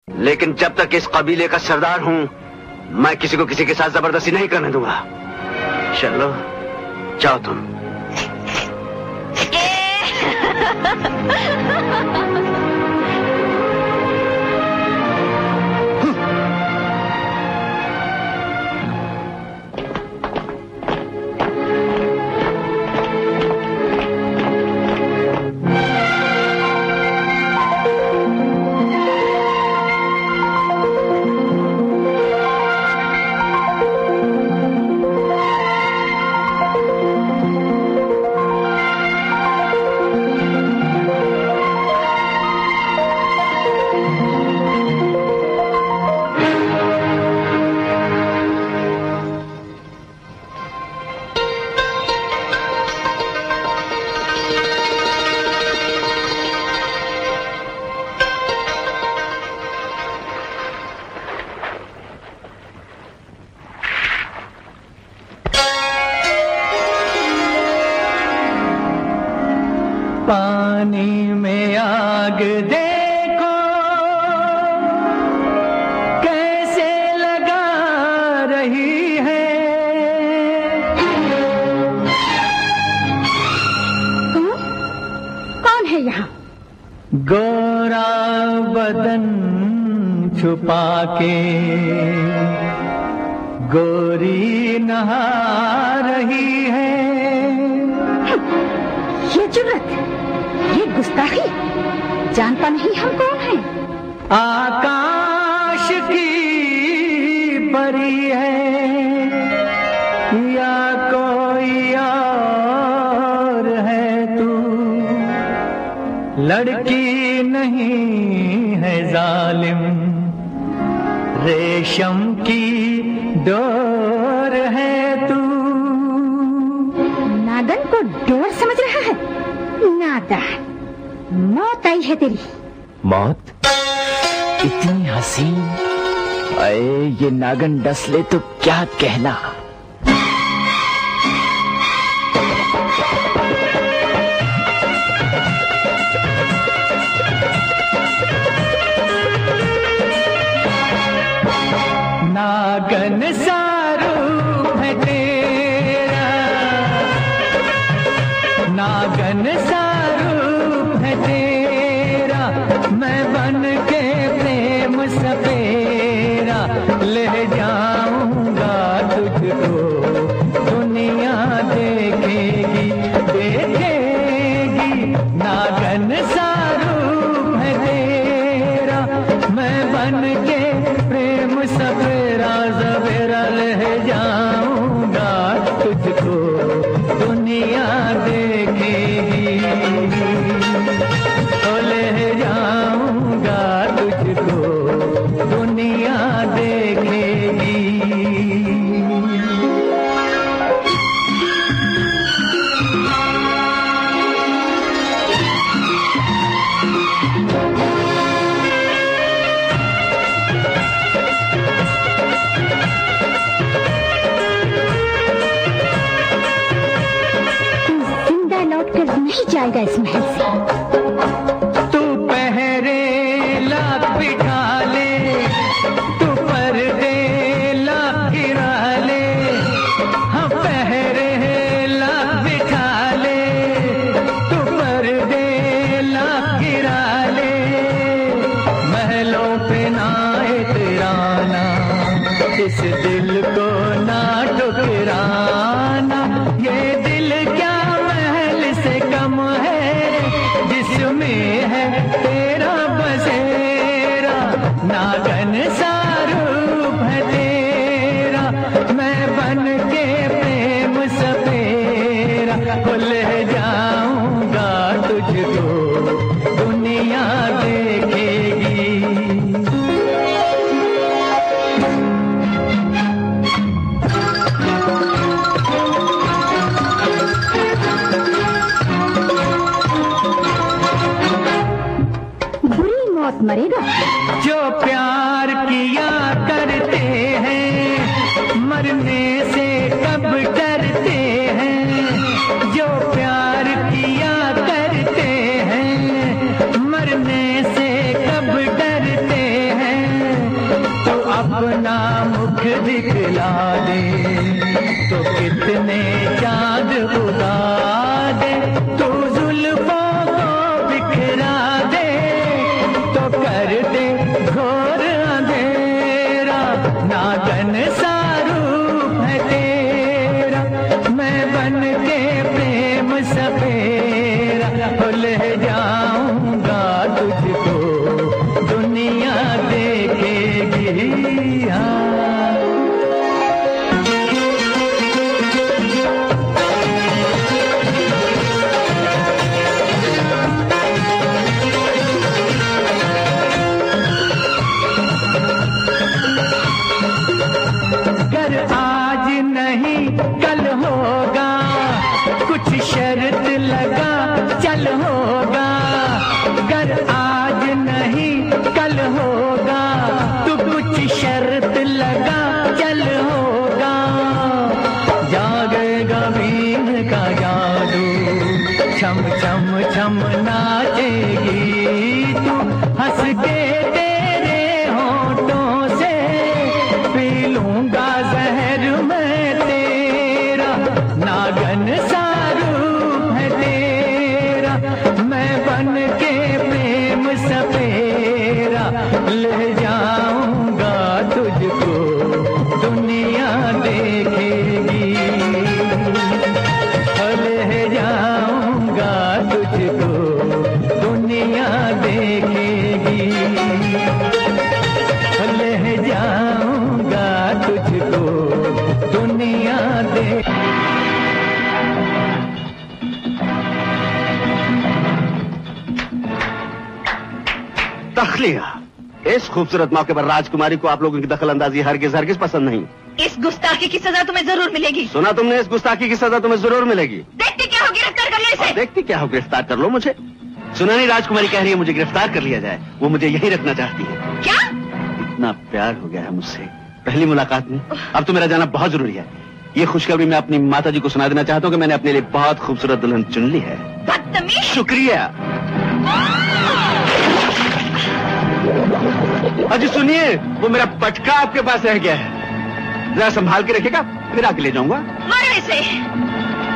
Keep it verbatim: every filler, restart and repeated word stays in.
लेकिन जब तक इस कबीले का सरदार हूं, मैं किसी को किसी के साथ जबरदस्ती नहीं करने दूंगा। चलो जाओ तुम। पानी में आग देखो कैसे लगा रही है। कौन कौन है यहाँ? गोरा बदन छुपा के गोरी नहा रही है। ये जुर्रत, ये गुस्ताखी, जानता नहीं हम कौन हैं? आकाश की परी है या कोई और है तू, लड़की नहीं है जालिम, रेशम की डोर है तू। नागन को डोर समझ रहा है? नादान, मौत आई है तेरी। मौत? इतनी हसीन? अरे ये नागन डस ले तो क्या कहना। नागन सा रूप है तेरा, नागन सा रूप है तेरा, मैं बन के प्रेम सपेरा ले जाऊंगा तुझको, दुनिया देखेगी देखेगी। नागन सा रूप है तेरा, मैं बन के प्रेम सपेरा सपेरा ले जाऊंगा तुझको, दुनिया देखेगी। ओ ले जाऊंगा तुझको, दुनिया देखेगी। नहीं जाएगा इस महल से। तू पहरे लाख बिठा ले, तू पर्दे लाख गिरा ले, हम पहरे लाख बिठा ले, तू पर्दे लाख गिरा ले। महलों पे ना इतराना, इस दिल को ना ठुकराना। ये दिल क्या महल से कम है, जिसमें है तेरा बसेरा। नागन सा रूप है तेरा, मैं बन के प्रेम सपेरा ले जाऊंगा तुझको, दुनिया देखेगी। मरेगा। जो प्यार किया करते हैं, मरने से कब डरते हैं। जो प्यार किया करते हैं, मरने से कब डरते हैं। आंख दिखला दे तो कितने चाँद उड़ा दे, तू जुल्फों को बिखरा दे तो कर दे घोर अंधेरा। नागन सा रूप है तेरा, मैं बन के प्रेम सफेरा, ले जाऊंगा तुझको दुनिया देखेगी। हाँ कर आज नहीं कल होगा, कुछ शर्त लगा चल होगा। कर आज नहीं कल होगा, तू कुछ शर्त लगा चल होगा। जागेगा बीन का जादू, छम छम छम नाचेगी तू, हंस के तेरे होठों से पी लूंगा जहर मैं तेरा। नागन सा रूप है तेरा, मैं बन के प्रेम सफेरा, ले जाऊंगा तुझको दुनिया देखेगी। ले जाऊंगा तुझको दुनिया देखेगी, ले जाऊंगा तुझको दुनिया दे। तखलिया, इस खूबसूरत मौके पर राजकुमारी को आप लोगों की दखल अंदाजी हरगिज हरगिज पसंद नहीं। इस गुस्ताखी की सजा तुम्हें जरूर मिलेगी। सुना तुमने, इस गुस्ताखी की सजा तुम्हें जरूर मिलेगी। देखते क्या हो, गिरफ्तार कर लो इसे। देखती क्या हो, गिरफ्तार कर लो मुझे। सुना नहीं, राजकुमारी कह रही है मुझे गिरफ्तार कर लिया जाए, वो मुझे यही रखना चाहती है। क्या? इतना प्यार हो गया है मुझसे पहली मुलाकात में, अब तो मेरा जाना बहुत जरूरी है। ये खुशखबरी मैं अपनी माता जी को सुना देना चाहता हूँ कि मैंने अपने लिए बहुत खूबसूरत दुल्हन चुन ली है। बदतमीज। शुक्रिया। अजी सुनिए, वो मेरा पटका आपके पास रह गया है, जरा संभाल के रखिएगा, फिर आके ले जाऊंगा। मारो इसे।